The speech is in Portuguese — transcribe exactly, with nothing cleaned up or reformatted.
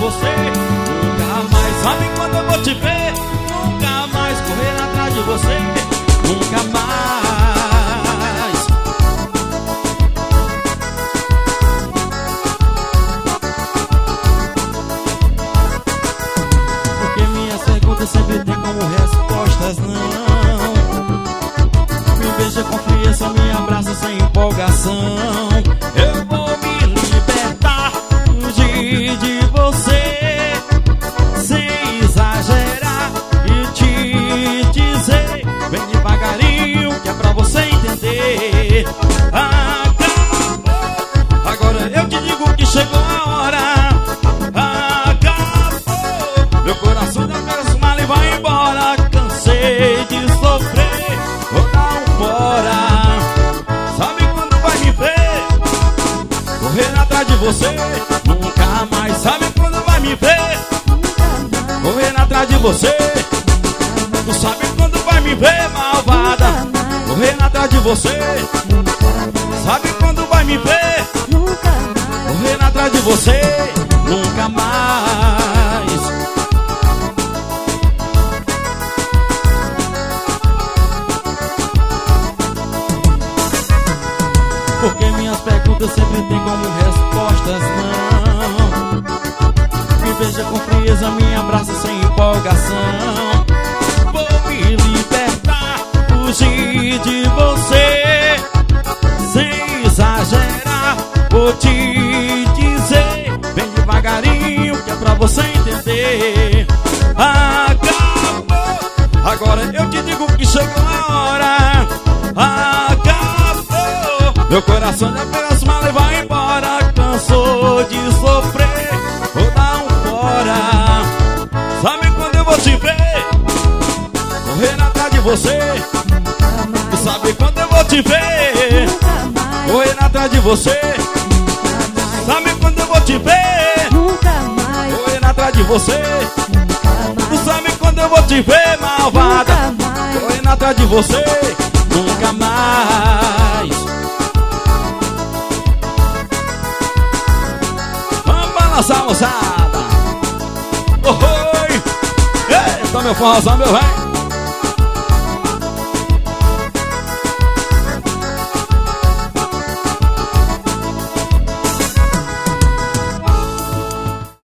você. Nunca mais, sabe quando eu vou te ver? Nunca mais correr atrás de você. Nunca mais. Porque minhas perguntas sempre tem como respostas não. Me beija com frieza, me abraça sem empolgação. Eu vou me libertar, fugir de você, sem exagerar e te dizer bem devagarinho, que é pra você entender. Acabou, agora eu te digo que chegou a hora. Acabou, meu coração já fez mal e vai embora. Cansei de sofrer, vou dar um fora. Sabe quando vai me ver? Correr atrás de você, nunca mais. Sabe quando vai me ver? Correr atrás de você. Tu sabe quando vai me ver, malvada? Correr atrás de você. Sabe quando vai me ver? Correr atrás de você, nunca mais. Porque minhas perguntas sempre tem como respostas não. Me beija com frieza, me abraça sem empolgação. Vou me libertar, fugir de você, sem exagerar. Vou te dizer bem devagarinho, que é pra você entender. Acabou, agora eu te digo que chegou a hora. Acabou, meu coração já fez as malas e vai embora. Cansou de sofrer, vou dar um fora. Sabe quando eu vou te ver? Correr atrás de você. Sabe quando eu vou te ver? Correr atrás de você. Sabe quando eu vou te ver? Correr atrás de você. Tu sabe quando eu vou te ver, malvada? Correr atrás de você, nunca mais. Vamos balançar, moçada. Oi, eita, meu forrozão, meu velho.